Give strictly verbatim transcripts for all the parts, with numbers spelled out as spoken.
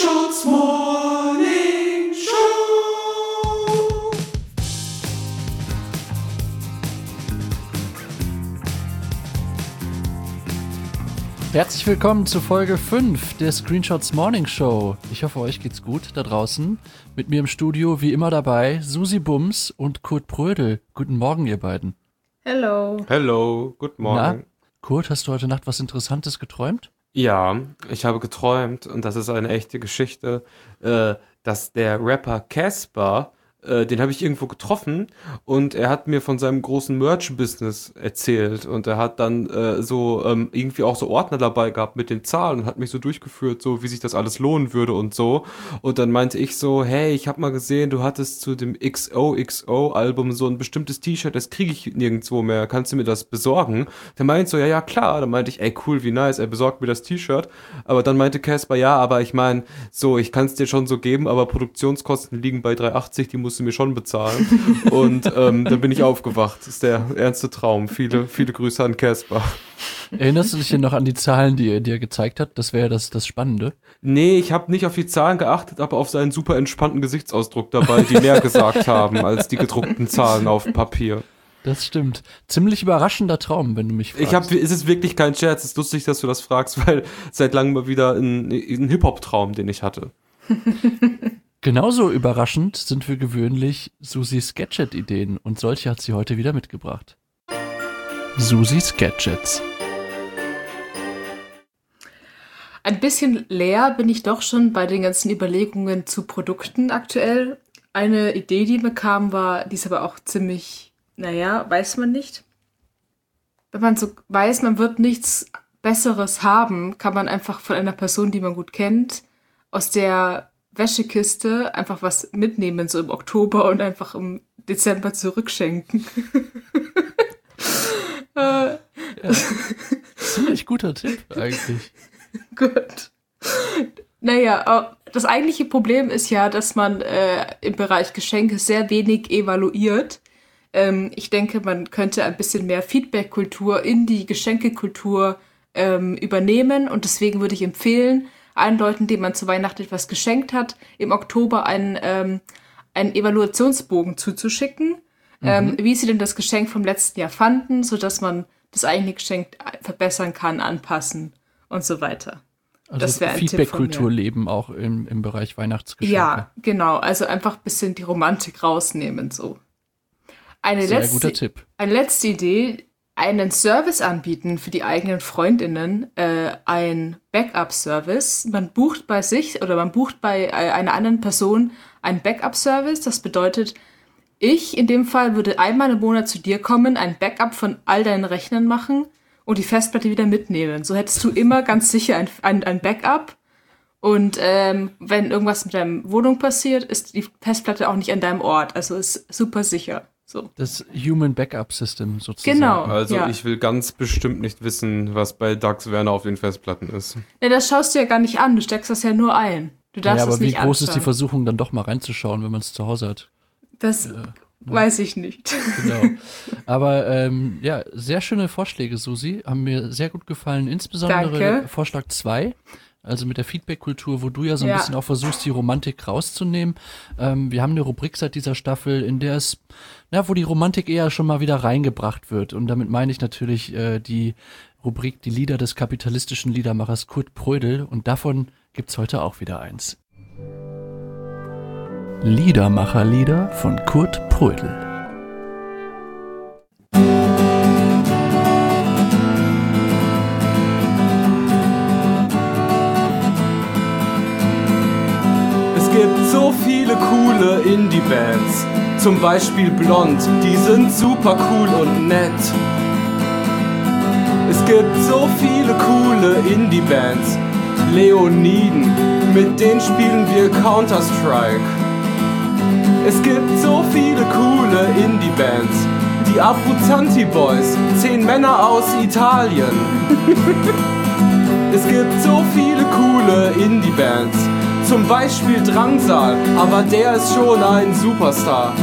Screenshots Morning Show. Herzlich willkommen zu Folge fünf der Screenshots Morning Show. Ich hoffe, euch geht's gut da draußen. Mit mir im Studio wie immer dabei Susi Bums und Kurt Prödel. Guten Morgen, ihr beiden. Hello. Hello, guten Morgen. Na, Kurt, hast du heute Nacht was Interessantes geträumt? Ja, ich habe geträumt, und das ist eine echte Geschichte, äh, dass der Rapper Casper, äh, den habe ich irgendwo getroffen, und er hat mir von seinem großen Merch-Business erzählt, und er hat dann äh, so ähm, irgendwie auch so Ordner dabei gehabt mit den Zahlen und hat mich so durchgeführt, so wie sich das alles lohnen würde und so. Und dann meinte ich so, hey, ich habe mal gesehen, du hattest zu dem X O X O-Album so ein bestimmtes T-Shirt, das kriege ich nirgendwo mehr, kannst du mir das besorgen? Der meint so, ja, ja, klar. Dann meinte ich, ey, cool, wie nice, er besorgt mir das T-Shirt. Aber dann meinte Casper, ja, aber ich meine, so, ich kann es dir schon so geben, aber Produktionskosten liegen bei drei achtzig, die musst du mir schon bezahlen. Und ähm, dann bin ich aufgewacht. Das ist der ernste Traum. Viele, viele Grüße an Casper. Erinnerst du dich denn noch an die Zahlen, die er dir gezeigt hat? Das wäre das, das Spannende. Nee, ich habe nicht auf die Zahlen geachtet, aber auf seinen super entspannten Gesichtsausdruck dabei, die mehr gesagt haben als die gedruckten Zahlen auf dem Papier. Das stimmt. Ziemlich überraschender Traum, wenn du mich fragst. Ich hab, es ist wirklich kein Scherz, es ist lustig, dass du das fragst, weil seit langem mal wieder ein, ein Hip-Hop-Traum, den ich hatte. Genauso überraschend sind für gewöhnlich Susis Gadget-Ideen, und solche hat sie heute wieder mitgebracht. Susis Gadgets. Ein bisschen leer bin ich doch schon bei den ganzen Überlegungen zu Produkten aktuell. Eine Idee, die mir kam, war, die ist aber auch ziemlich, naja, weiß man nicht. Wenn man so weiß, man wird nichts Besseres haben, kann man einfach von einer Person, die man gut kennt, aus der Wäschekiste einfach was mitnehmen, so im Oktober, und einfach im Dezember zurückschenken. Ja, ziemlich guter Tipp eigentlich. Gut. Naja, das eigentliche Problem ist ja, dass man äh, im Bereich Geschenke sehr wenig evaluiert. Ähm, ich denke, man könnte ein bisschen mehr Feedback-Kultur in die Geschenkekultur ähm, übernehmen, und deswegen würde ich empfehlen, allen Leuten, denen man zu Weihnachten etwas geschenkt hat, im Oktober einen, ähm, einen Evaluationsbogen zuzuschicken, mhm. ähm, wie sie denn das Geschenk vom letzten Jahr fanden, sodass man das eigene Geschenk verbessern kann, anpassen und so weiter. Also das wäre ein Feedback-Kultur leben auch im, im Bereich Weihnachtsgeschenke. Ja, genau. Also einfach ein bisschen die Romantik rausnehmen, so. Eine Sehr letzte, guter Tipp. Eine letzte Idee, einen Service anbieten für die eigenen FreundInnen, äh, ein Backup-Service. Man bucht bei sich oder man bucht bei äh, einer anderen Person einen Backup-Service. Das bedeutet, ich in dem Fall würde einmal im Monat zu dir kommen, ein Backup von all deinen Rechnern machen und die Festplatte wieder mitnehmen. So hättest du immer ganz sicher ein, ein, ein Backup. Und ähm, wenn irgendwas mit deiner Wohnung passiert, ist die Festplatte auch nicht an deinem Ort. Also ist super sicher. So. Das Human Backup System sozusagen. Genau. Also ja. ich will ganz bestimmt nicht wissen, was bei Dax Werner auf den Festplatten ist. Ja, das schaust du ja gar nicht an. Du steckst das ja nur ein. Du darfst ja, aber es nicht wie groß anschauen. ist die Versuchung, dann doch mal reinzuschauen, wenn man es zu Hause hat? Das ja. weiß ich nicht. Genau. Aber ähm, ja, sehr schöne Vorschläge, Susi. Haben mir sehr gut gefallen. Insbesondere Danke. Vorschlag zwei. Also mit der Feedback-Kultur, wo du ja so ein ja. bisschen auch versuchst, die Romantik rauszunehmen. Ähm, wir haben eine Rubrik seit dieser Staffel, in der es, na, wo die Romantik eher schon mal wieder reingebracht wird. Und damit meine ich natürlich äh, die Rubrik, die Lieder des kapitalistischen Liedermachers Kurt Prödel. Und davon gibt's heute auch wieder eins. Liedermacherlieder von Kurt Prödel. Es gibt so viele coole Indie-Bands, zum Beispiel Blond, die sind super cool und nett. Es gibt so viele coole Indie-Bands, Leoniden, mit denen spielen wir Counter-Strike. Es gibt so viele coole Indie-Bands, die Abruzzanti Boys, zehn Männer aus Italien. Es gibt so viele coole Indie-Bands, zum Beispiel Drangsal, aber der ist schon ein Superstar.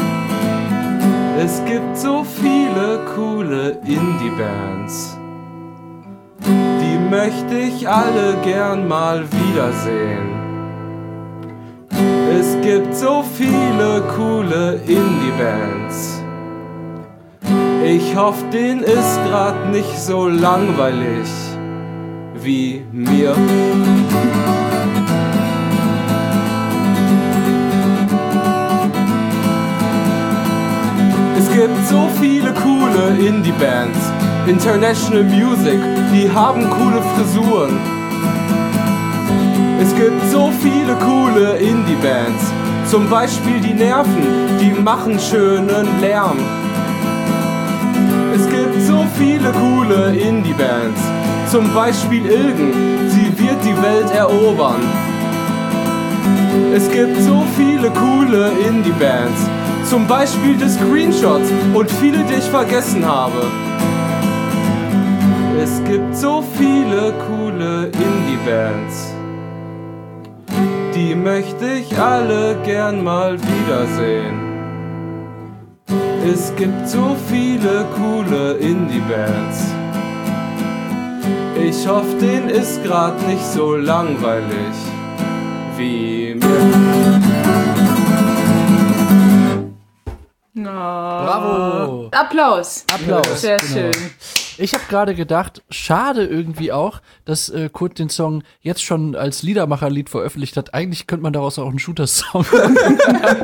Es gibt so viele coole Indie-Bands, die möchte ich alle gern mal wiedersehen. Es gibt so viele coole Indie-Bands. Ich hoffe, denen ist grad nicht so langweilig wie mir. Es gibt so viele coole Indie-Bands, International Music, die haben coole Frisuren. Es gibt so viele coole Indie-Bands, zum Beispiel die Nerven, die machen schönen Lärm. Es gibt so viele coole Indie-Bands, zum Beispiel Ilgen, sie wird die Welt erobern. Es gibt so viele coole Indie-Bands, zum Beispiel die Screenshots und viele, die ich vergessen habe. Es gibt so viele coole Indie-Bands, die möchte ich alle gern mal wiedersehen. Es gibt so viele coole Indie-Bands. Ich hoffe, denen ist grad nicht so langweilig wie mir. Oh. Bravo! Applaus. Applaus. Sehr genau. schön. Ich habe gerade gedacht, schade irgendwie auch, dass äh, Kurt den Song jetzt schon als Liedermacherlied veröffentlicht hat. Eigentlich könnte man daraus auch einen Shooter-Song machen.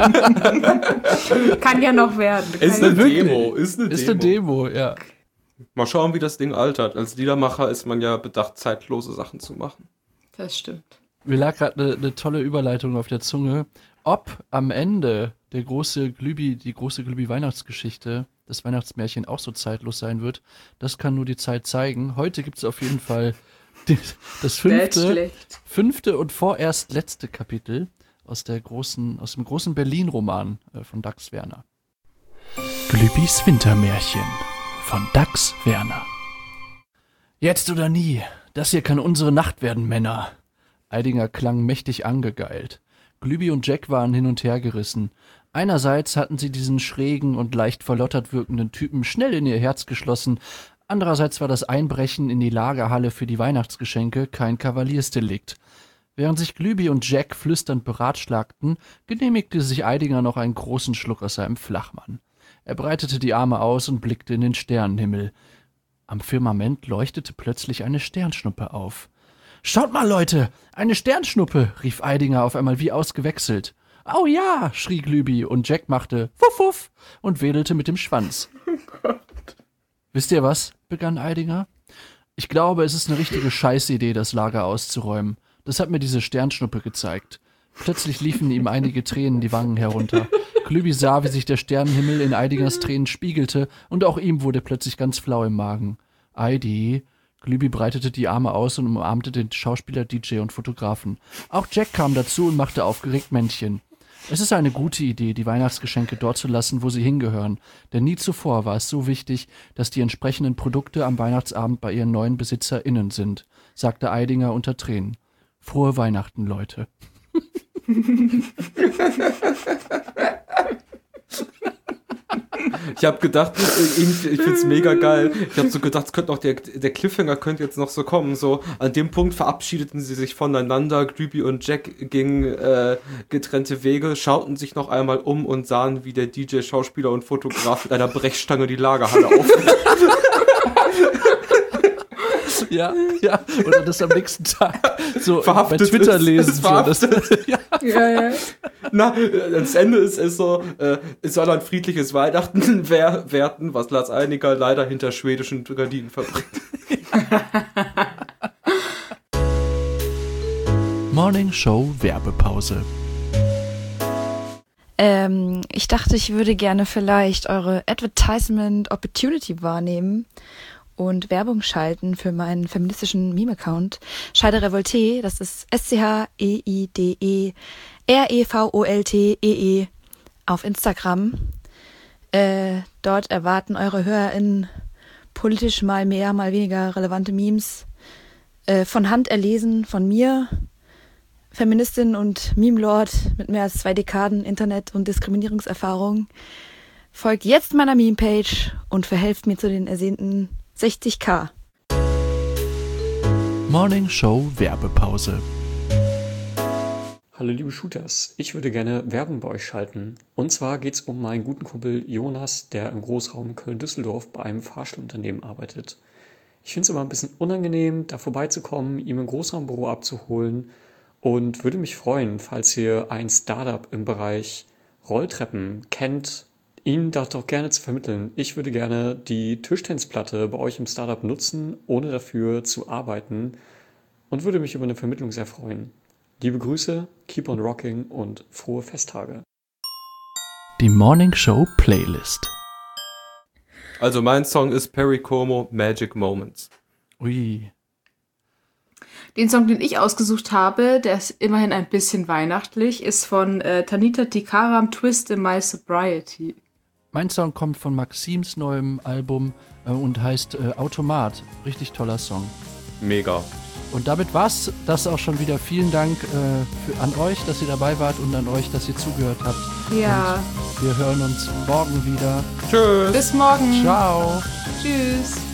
Kann ja noch werden. Ist Kann eine ja- Demo, ist eine Ist Demo. eine Demo, ja. Mal schauen, wie das Ding altert. Als Liedermacher ist man ja bedacht, zeitlose Sachen zu machen. Das stimmt. Mir lag gerade eine ne tolle Überleitung auf der Zunge. Ob am Ende der große Glühbi, die große Glühbi-Weihnachtsgeschichte, das Weihnachtsmärchen auch so zeitlos sein wird, das kann nur die Zeit zeigen. Heute gibt es auf jeden Fall die, das Nicht fünfte, schlecht. fünfte und vorerst letzte Kapitel aus, der großen, aus dem großen Berlin-Roman äh, von Dax Werner. Glübis Wintermärchen von Dax Werner. Jetzt oder nie, das hier kann unsere Nacht werden, Männer. Eidinger klang mächtig angegeilt. Glübi und Jack waren hin und her gerissen. Einerseits hatten sie diesen schrägen und leicht verlottert wirkenden Typen schnell in ihr Herz geschlossen, andererseits war das Einbrechen in die Lagerhalle für die Weihnachtsgeschenke kein Kavaliersdelikt. Während sich Glübi und Jack flüsternd beratschlagten, genehmigte sich Eidinger noch einen großen Schluck aus seinem Flachmann. Er breitete die Arme aus und blickte in den Sternenhimmel. Am Firmament leuchtete plötzlich eine Sternschnuppe auf. »Schaut mal, Leute, eine Sternschnuppe«, rief Eidinger auf einmal wie ausgewechselt. »Oh ja«, schrie Glübi und Jack machte »Wuff, wuff« und wedelte mit dem Schwanz. Oh Gott. »Wisst ihr was?«, begann Eidinger. »Ich glaube, es ist eine richtige Scheißidee, das Lager auszuräumen. Das hat mir diese Sternschnuppe gezeigt.« Plötzlich liefen ihm einige Tränen die Wangen herunter. Glübi sah, wie sich der Sternenhimmel in Eidingers Tränen spiegelte, und auch ihm wurde plötzlich ganz flau im Magen. »Eidi«, Glübi breitete die Arme aus und umarmte den Schauspieler, D J und Fotografen. Auch Jack kam dazu und machte aufgeregt Männchen. Es ist eine gute Idee, die Weihnachtsgeschenke dort zu lassen, wo sie hingehören, denn nie zuvor war es so wichtig, dass die entsprechenden Produkte am Weihnachtsabend bei ihren neuen BesitzerInnen sind, sagte Eidinger unter Tränen. Frohe Weihnachten, Leute. Ich habe gedacht, ich, ich find's mega geil. Ich habe so gedacht, es könnte noch der, der Cliffhanger könnte jetzt noch so kommen. So an dem Punkt verabschiedeten sie sich voneinander. Glübi und Jack gingen äh, getrennte Wege, schauten sich noch einmal um und sahen, wie der D J, Schauspieler und Fotograf mit einer Brechstange die Lagerhalle aufnimmt. Ja, ja, oder das am nächsten Tag so Verhaftet bei Twitter ist, lesen. ist So, das, ja. Ja, ja. Na, das Ende ist, ist so, äh, es soll ein friedliches Weihnachten wer- werden, was Lars Eidinger leider hinter schwedischen Gardinen verbringt. Morning Show Werbepause. Ähm, ich dachte, ich würde gerne vielleicht eure Advertisement Opportunity wahrnehmen und Werbung schalten für meinen feministischen Meme-Account Scheide Revolte. Das ist S C H E I D E R E V O L T E E auf Instagram. Äh, dort erwarten eure HörerInnen politisch mal mehr, mal weniger relevante Memes. Äh, von Hand erlesen von mir, Feministin und Meme-Lord mit mehr als zwei Dekaden Internet- und Diskriminierungserfahrung. Folgt jetzt meiner Meme-Page und verhelft mir zu den ersehnten sechzig K. Morning Show Werbepause. Hallo liebe Shooters, ich würde gerne Werbung bei euch schalten. Und zwar geht es um meinen guten Kumpel Jonas, der im Großraum Köln-Düsseldorf bei einem Fahrstuhlunternehmen arbeitet. Ich finde es immer ein bisschen unangenehm, da vorbeizukommen, ihm im Großraumbüro abzuholen und würde mich freuen, falls ihr ein Startup im Bereich Rolltreppen kennt, ihn das doch gerne zu vermitteln. Ich würde gerne die Tischtennisplatte bei euch im Startup nutzen, ohne dafür zu arbeiten und würde mich über eine Vermittlung sehr freuen. Liebe Grüße, keep on rocking und frohe Festtage. Die Morning Show Playlist. Also mein Song ist Perry Como, Magic Moments. Ui. Den Song, den ich ausgesucht habe, der ist immerhin ein bisschen weihnachtlich, ist von äh, Tanita Tikaram, Twist in My Sobriety. Mein Song kommt von Maxims neuem Album äh, und heißt äh, Automat. Richtig toller Song. Mega. Und damit war's das auch schon wieder. Vielen Dank äh, für, an euch, dass ihr dabei wart und an euch, dass ihr zugehört habt. Ja. Und wir hören uns morgen wieder. Tschüss. Bis morgen. Ciao. Tschüss.